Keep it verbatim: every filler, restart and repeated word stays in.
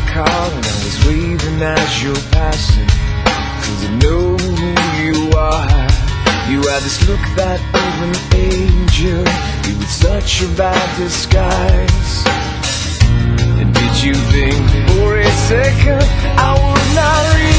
car and I was waving as you're passing, 'cause I know who you are. You had this look that of an angel, you with such a bad disguise. And did you think for a second I would not realize